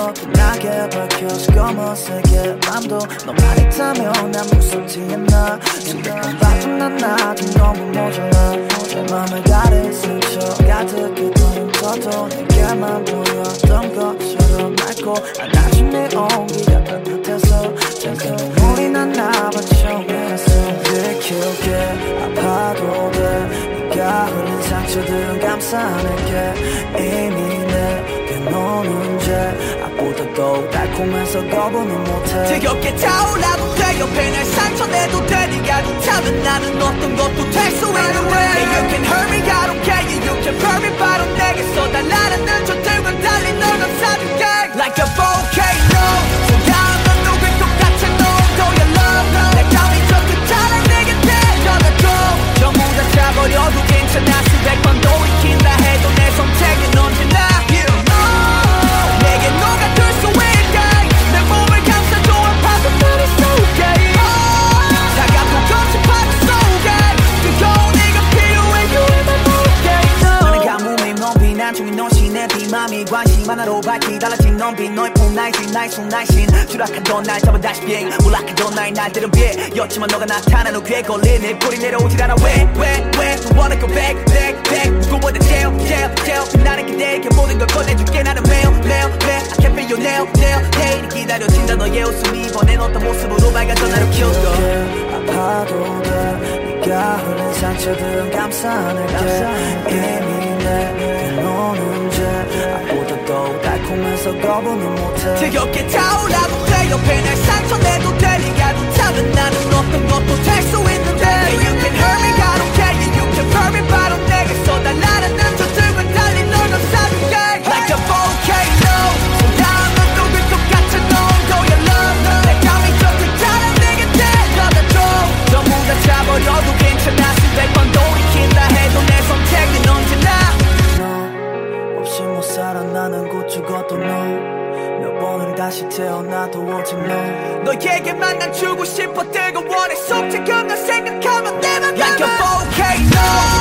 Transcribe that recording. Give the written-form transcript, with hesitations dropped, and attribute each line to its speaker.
Speaker 1: 빛나게 밝혀서 검은색의 맘도 너만 있다면 난 무섭지 않아 수백번 봐도 난 나도 너무 모자라 내 맘을 가린 상처 가득히 덮어도 내게만 보였던 것처럼 맑고 안아준 내 온기가 따뜻해서 잠깐 눈물이 난 나와 처음이었어 들키게 아파도 돼 네가 흘린 상처들은 감싸낼게 이미 내게 너는 죄 악보다도 달콤해서 거부는 못해
Speaker 2: 지겹게 타올라도 돼 옆에 날 상처내도 돼 네가 좋다면 나는 어떤 것도 될 수 있는데 yeah, you can hurt me I don't care yeah, you can burn me 바로 내게서 달라라는 저들과 달리 널 감싸줄게 Like a volcano 소가한 넌 누굴 똑같이 너도 your love 내 감이 저 끝자락 내게 데려다줘 전부 다 차버려도 괜찮아 수백 번도 익힌다 해도 내 선택은 언제나 내게 녹아들 수 있게 내 몸을 감싸줘 아파도 나를 쏘게 차갑고 거친 파도 속에 뜨거운 네가 필요해 You are my volcano 너는 가뭄이 넘빈 안중에 너신 내 비맘이 관심 하나로 밝히 달라진 넘빈 너의 폼 날씬 나의 손 날씬 추락하던 날 잡아 다시 비행 몰락하던 나의 날들은 비였지만 너가 나타나는 귀에 걸린 내 볼이 내려오질 않아 왜 You wanna go back 누구보다 제일 빛나는 그대에게 모든 걸 꺼내줄게 나는 매일 I can't feel your nail 내일이 기다려진다 너의 웃음 이번엔 어떤 모습으로 밝아져 나를 키워줘
Speaker 1: 아파도 돼 네가 흘린 상처들은 감싸낼게 이미 내게 너는 죄 악보다도 달콤해서 거부는 못해
Speaker 2: 지겹게 타올라도 돼 옆에 날 상처내도 돼 네가 좋다면 나는 어떤 것도 될 수 있는데 yeah, you can hurt me I don't care yeah, you can burn me 바로 내게서 달라라는 저들과 달리 널 감싸줄게 Like a volcano 소다한 넌 누굴 똑같이 너도 your love 내 감이 저 끝자락 내게 데려다줘 전부 다 차버려도 괜찮아 수백 번도 익힌다 해도 내 선택은 언제나
Speaker 1: 너 없이 못 살아 나는 곧 죽어도 너 몇 번을 다시 태어나도 오직 너
Speaker 2: 너에게만 난 주고 싶어 뜨거워 내 속삭여 널 생각하면 내 맘 Like a volcano